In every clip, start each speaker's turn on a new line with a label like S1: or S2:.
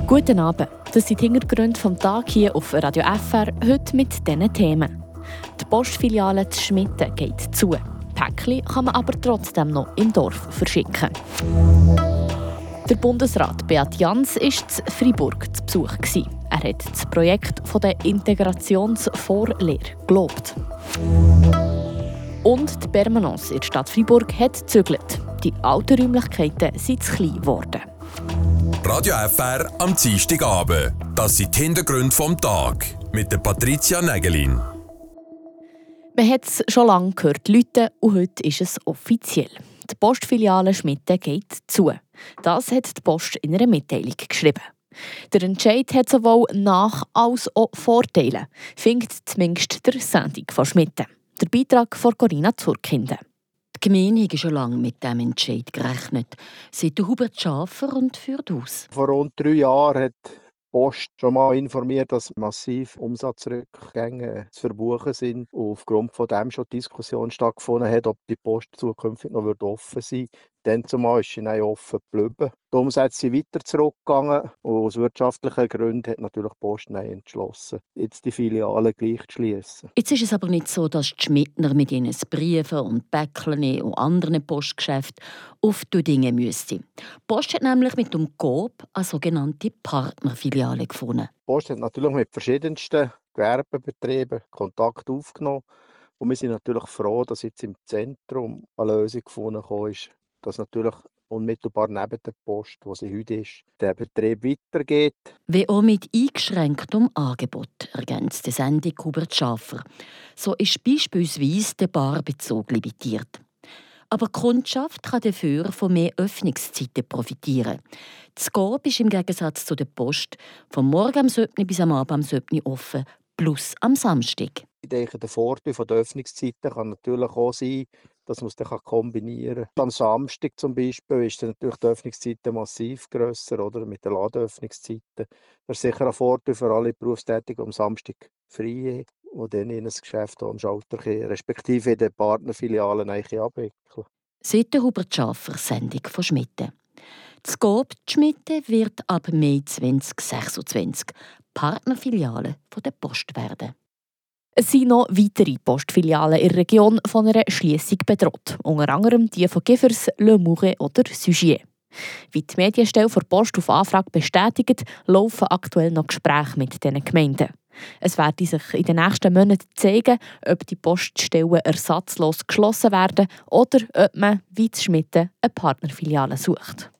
S1: Guten Abend, das sind die Hintergründe vom Tag hier auf Radio FR, heute mit diesen Themen. Die Postfiliale zu Schmitten geht zu. Päckchen kann man aber trotzdem noch im Dorf verschicken. Der Bundesrat Beat Jans war in Freiburg zu Besuch. Er hat das Projekt der Integrationsvorlehre gelobt. Und die Permanence in der Stadt Freiburg hat gezügelt. Die alten Räumlichkeiten sind zu klein geworden.
S2: Radio FR am Dienstagabend. Das sind die Hintergründe vom Tag. Mit der Patricia Nägelin.
S1: Man hat es schon lange gehört, Leute, und heute ist es offiziell. Die Postfiliale Schmitten geht zu. Das hat die Post in einer Mitteilung geschrieben. Der Entscheid hat sowohl Nach- als auch Vorteile, findet zumindest der Sendung von Schmitten. Der Beitrag von Corinna Zurkinden.
S3: Die Gemeinde hat schon lange mit diesem Entscheid gerechnet. Seit Hubert Schaffer und führt aus.
S4: Vor rund 3 Jahren hat die Post schon mal informiert, dass massiv Umsatzrückgänge zu verbuchen sind. Und aufgrund von dem schon Diskussion stattgefunden hat, ob die Post zukünftig noch offen sein wird. Dann zumal ist sie nicht offen geblieben. Die Umsätze sind weiter zurückgegangen und aus wirtschaftlichen Gründen hat natürlich die Post entschlossen, jetzt die Filiale gleich zu schliessen.
S3: Jetzt ist es aber nicht so, dass die Schmidtner mit ihren Briefen und Päckchen und anderen Postgeschäften auf die Dinge müssten. Die Post hat nämlich mit dem Coop eine sogenannte Partnerfiliale gefunden.
S4: Die Post hat natürlich mit verschiedensten Gewerbebetrieben Kontakt aufgenommen. Und wir sind natürlich froh, dass jetzt im Zentrum eine Lösung gefunden ist, dass natürlich unmittelbar neben der Post, wo sie heute ist, der Betrieb weitergeht.
S3: Wie auch mit eingeschränktem Angebot, ergänzt die Sendung Hubert Schaffer. So ist beispielsweise der Barbezug limitiert. Aber die Kundschaft kann dafür von mehr Öffnungszeiten profitieren. Das Coop ist im Gegensatz zu der Post vom Morgen am 7. bis am Abend am 7. offen, plus am Samstag.
S4: Ich denke, der Vorteil der Öffnungszeiten kann natürlich auch sein, dass man es dann kombinieren kann. Am Samstag zum Beispiel ist dann natürlich die Öffnungszeiten massiv grösser, oder? Mit den Ladenöffnungszeiten. Das ist sicher ein Vorteil für alle Berufstätigen, die am Samstag frei haben und dann in ein Geschäft am Schalter gehen, respektive in den Partnerfilialen abwickeln.
S3: Seit der Hubert Schaffer Sendung von Schmitten. Das Coop Schmitten wird ab Mai 2026 Partnerfiliale der Post werden.
S1: Es sind noch weitere Postfilialen in der Region von einer Schliessung bedroht, unter anderem die von Gifers, Le Mouret oder Sugier. Wie die Medienstelle der Post auf Anfrage bestätigt, laufen aktuell noch Gespräche mit diesen Gemeinden. Es werde sich in den nächsten Monaten zeigen, ob die Poststellen ersatzlos geschlossen werden oder ob man, wie zu Schmitten, eine Partnerfiliale sucht.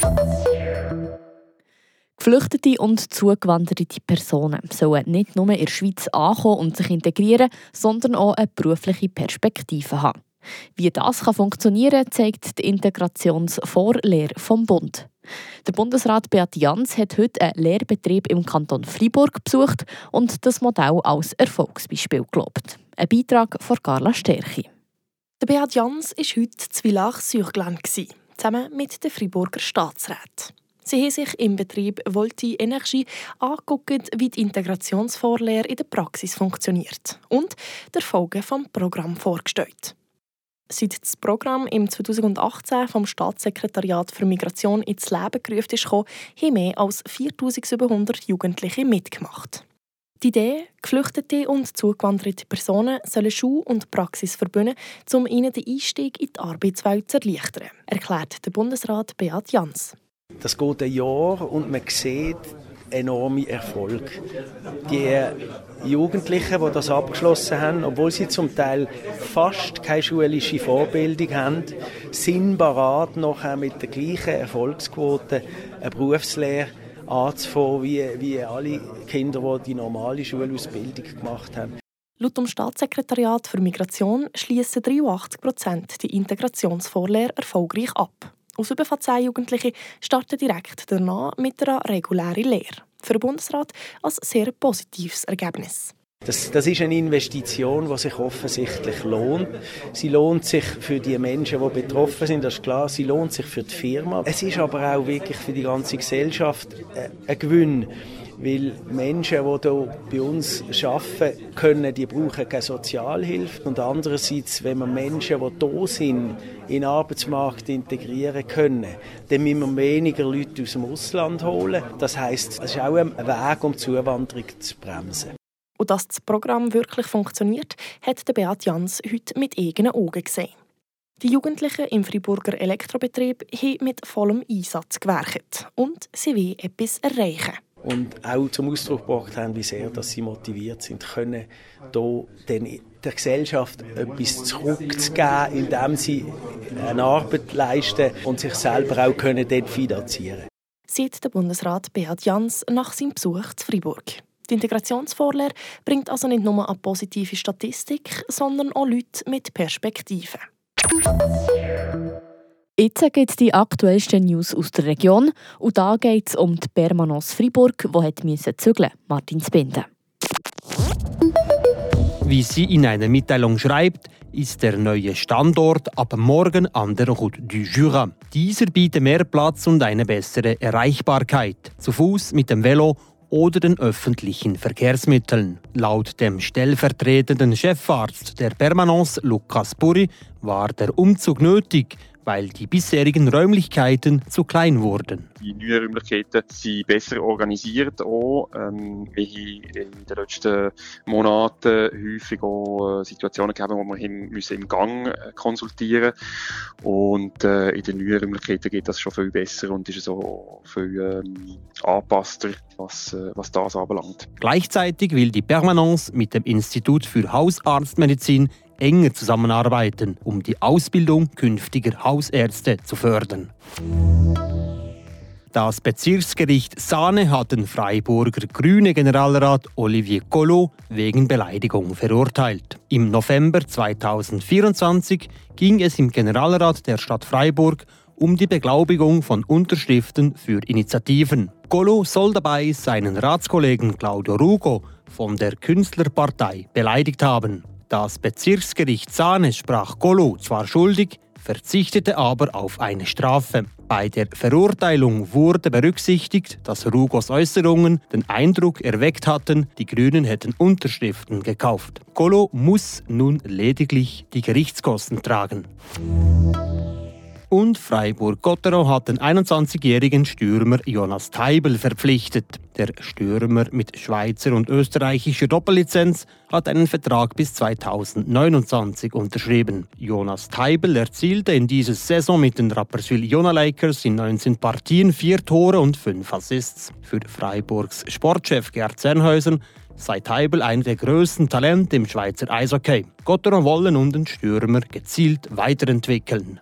S1: Geflüchtete und zugewanderte Personen sollen nicht nur in der Schweiz ankommen und sich integrieren, sondern auch eine berufliche Perspektive haben. Wie das funktionieren kann, zeigt die Integrationsvorlehre vom Bund. Der Bundesrat Beat Jans hat heute einen Lehrbetrieb im Kanton Freiburg besucht und das Modell als Erfolgsbeispiel gelobt. Ein Beitrag von Carla Sterchi.
S5: Der Beat Jans war heute in Villach-sur-Glane, zusammen mit den Freiburger Staatsräten. Sie haben sich im Betrieb Volti Energie angeguckt, wie die Integrationsvorlehre in der Praxis funktioniert und die Erfolge des Programms vorgestellt. Seit das Programm im 2018 vom Staatssekretariat für Migration ins Leben gerufen ist, haben mehr als 4700 Jugendliche mitgemacht. Die Idee, geflüchtete und zugewanderte Personen sollen Schule und Praxis verbinden, um ihnen den Einstieg in die Arbeitswelt zu erleichtern, erklärt der Bundesrat Beat Jans.
S6: Das geht ein Jahr und man sieht enorme Erfolg. Die Jugendlichen, die das abgeschlossen haben, obwohl sie zum Teil fast keine schulische Vorbildung haben, sind bereit, noch mit der gleichen Erfolgsquote eine Berufslehre anzufangen, wie alle Kinder, die normale Schulausbildung gemacht haben.
S5: Laut dem Staatssekretariat für Migration schließen 83% die Integrationsvorlehre erfolgreich ab. Aus über 10 Jugendlichen starten direkt danach mit einer regulären Lehre. Für den Bundesrat ein sehr positives Ergebnis.
S6: Das ist eine Investition, die sich offensichtlich lohnt. Sie lohnt sich für die Menschen, die betroffen sind, das ist klar. Sie lohnt sich für die Firma. Es ist aber auch wirklich für die ganze Gesellschaft ein Gewinn, Weil Menschen, die hier bei uns arbeiten können, die brauchen keine Sozialhilfe. Und andererseits, wenn wir Menschen, die hier sind, in den Arbeitsmarkt integrieren können, dann müssen wir weniger Leute aus dem Ausland holen. Das heisst, es ist auch ein Weg, um die Zuwanderung zu bremsen.
S5: Und dass das Programm wirklich funktioniert, hat Beat Jans heute mit eigenen Augen gesehen. Die Jugendlichen im Freiburger Elektrobetrieb haben mit vollem Einsatz gewerkt und sie wollen etwas erreichen.
S6: Und auch zum Ausdruck gebracht haben, wie sehr dass sie motiviert sind, können hier der Gesellschaft etwas zurückzugeben, indem sie eine Arbeit leisten und sich selber auch können dort finanzieren können.
S5: Sieht der Bundesrat Beat Jans nach seinem Besuch zu Freiburg. Die Integrationsvorlehre bringt also nicht nur eine positive Statistik, sondern auch Leute mit Perspektiven.
S1: Jetzt gibt es die aktuellsten News aus der Region. Und da geht es um die Permanence Freiburg, die zügeln musste. Martin Spinde.
S7: Wie sie in einer Mitteilung schreibt, ist der neue Standort ab morgen an der Route du Jura. Dieser bietet mehr Platz und eine bessere Erreichbarkeit. Zu Fuß, mit dem Velo oder den öffentlichen Verkehrsmitteln. Laut dem stellvertretenden Chefarzt der Permanence, Lukas Puri, war der Umzug nötig, weil die bisherigen Räumlichkeiten zu klein wurden.
S8: Die neuen Räumlichkeiten sind besser organisiert. Wir haben in den letzten Monaten häufig auch Situationen gehabt, wo wir im Gang konsultieren mussten. Und in den neuen Räumlichkeiten geht das schon viel besser und ist so viel angepasster, was das anbelangt.
S7: Gleichzeitig will die Permanence mit dem Institut für Hausarztmedizin enger zusammenarbeiten, um die Ausbildung künftiger Hausärzte zu fördern. Das Bezirksgericht Sane hat den Freiburger grüne Generalrat Olivier Collot wegen Beleidigung verurteilt. Im November 2024 ging es im Generalrat der Stadt Freiburg um die Beglaubigung von Unterschriften für Initiativen. Collot soll dabei seinen Ratskollegen Claudio Rugo von der Künstlerpartei beleidigt haben. Das Bezirksgericht Sane sprach Collot zwar schuldig, verzichtete aber auf eine Strafe. Bei der Verurteilung wurde berücksichtigt, dass Rugos Äußerungen den Eindruck erweckt hatten, die Grünen hätten Unterschriften gekauft. Collot muss nun lediglich die Gerichtskosten tragen. Und Freiburg-Gottero hat den 21-jährigen Stürmer Jonas Teibel verpflichtet. Der Stürmer mit Schweizer und österreichischer Doppellizenz hat einen Vertrag bis 2029 unterschrieben. Jonas Teibel erzielte in dieser Saison mit den Rapperswil Jona Lakers in 19 Partien 4 Tore und 5 Assists. Für Freiburgs Sportchef Gerd Zernhäusen sei Teibel einer der grössten Talente im Schweizer Eishockey. Gottero wolle nun den Stürmer gezielt weiterentwickeln.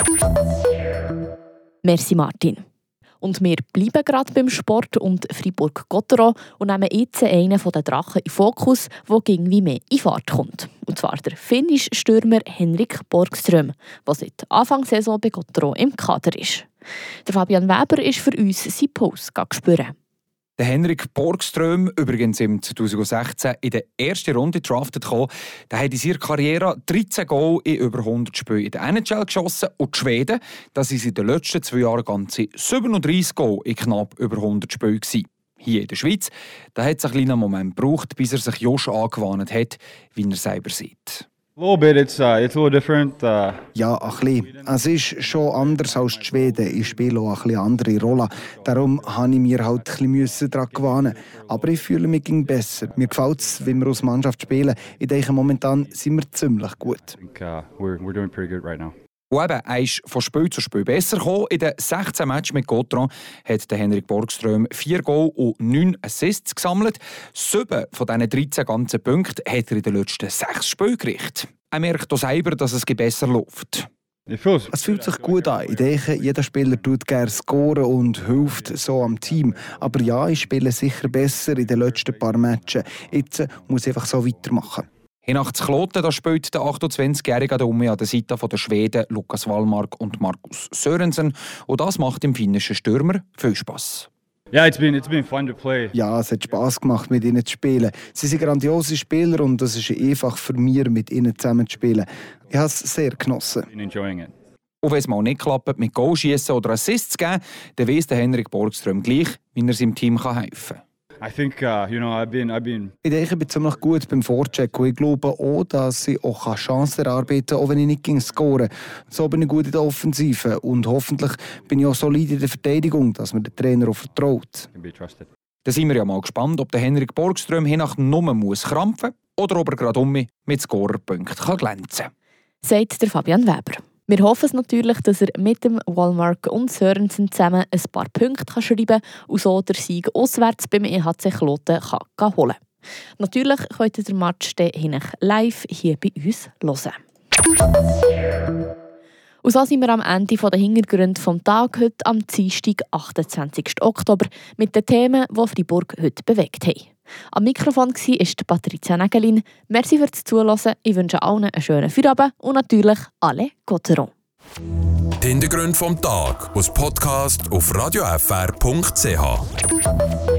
S1: Merci Martin. Und wir bleiben gerade beim Sport und Freiburg-Gottero und nehmen jetzt einen der Drachen in Fokus, der irgendwie mehr in Fahrt kommt. Und zwar der finnische Stürmer Henrik Borgström, der seit Anfang Saison bei Gottero im Kader ist. Der Fabian Weber ist für uns sein Puls spüren.
S9: Der Henrik Borgström, übrigens im 2016 in der ersten Runde drafted gekommen, der hat in seiner Karriere 13 Goal in über 100 Spielen in der NHL geschossen. Und die Schweden, das waren in den letzten 2 Jahren ganze 37 Goal in knapp über 100 Spielen. Hier in der Schweiz, da hat es einen kleinen Moment gebraucht, bis er sich Josh angewandt hat, wie er selber sieht.
S10: A little bit, it's a little different.
S11: Ja, ein bisschen. Es ist schon anders als die Schweden. Ich spiele auch eine andere Rolle. Darum musste ich mir halt ein bisschen daran gewöhnen. Aber ich fühle mich besser. Mir gefällt es, wie wir als Mannschaft spielen. Ich denke, momentan sind wir ziemlich gut.
S10: I think, we're doing pretty good right now.
S9: Und eben, er ist von Spiel zu Spiel besser gekommen. In den 16 Matches mit Gautran hat Henrik Borgström 4 Goal und 9 Assists gesammelt. 7 von diesen 13 ganzen Punkten hat er in den letzten 6 Spielen gerichtet. Er merkt auch selber, dass es besser läuft.
S11: Es fühlt sich gut an. Ich denke, jeder Spieler tut gerne scoren und hilft so am Team. Aber ja, ich spiele sicher besser in den letzten paar Matches. Jetzt muss ich einfach so weitermachen.
S9: Nach Kloten da spielt der 28-Jährige an der Seite der Schweden Lukas Wallmark und Markus Sörensen. Und das macht dem finnischen Stürmer viel Spass.
S10: Yeah, it's been fun to play.
S11: Ja, es hat Spass gemacht, mit ihnen zu spielen. Sie sind grandiose Spieler und es ist einfach für mich, mit ihnen zusammen zu spielen. Ich habe es sehr genossen.
S10: Enjoying it.
S9: Und wenn es mal nicht klappt, mit Goalschiessen oder Assists zu geben, dann weiss der Henrik Borgström gleich, wie er seinem Team helfen kann.
S10: I think, I've been.
S11: Ich denke, ich bin ziemlich gut beim Vorcheck und ich glaube auch, dass ich auch Chancen erarbeiten kann, auch wenn ich nicht scoren kann. So bin ich gut in der Offensive und hoffentlich bin ich auch solid in der Verteidigung, dass mir der Trainer auch vertraut.
S9: Da sind wir ja mal gespannt, ob der Henrik Borgström hinach nur muss krampfen oder ob er gerade mit Scorerpunkten glänzen kann.
S1: Sagt der Fabian Weber. Wir hoffen es natürlich, dass er mit dem Wallmark und Sörensen zusammen ein paar Punkte schreiben kann und so den Sieg auswärts beim EHC Kloten kann holen. Natürlich könnt ihr den Match live hier bei uns hören. Und so sind wir am Ende der Hintergründe des Tages heute am Dienstag, 28. Oktober, mit den Themen, die Freiburg heute bewegt haben. Am Mikrofon war Patricia Nägelin. Merci fürs Zuhören. Ich wünsche allen einen schönen Feierabend und natürlich alle Gotteron.
S2: Die Hintergründe vom Tag aus Podcast auf radiofr.ch.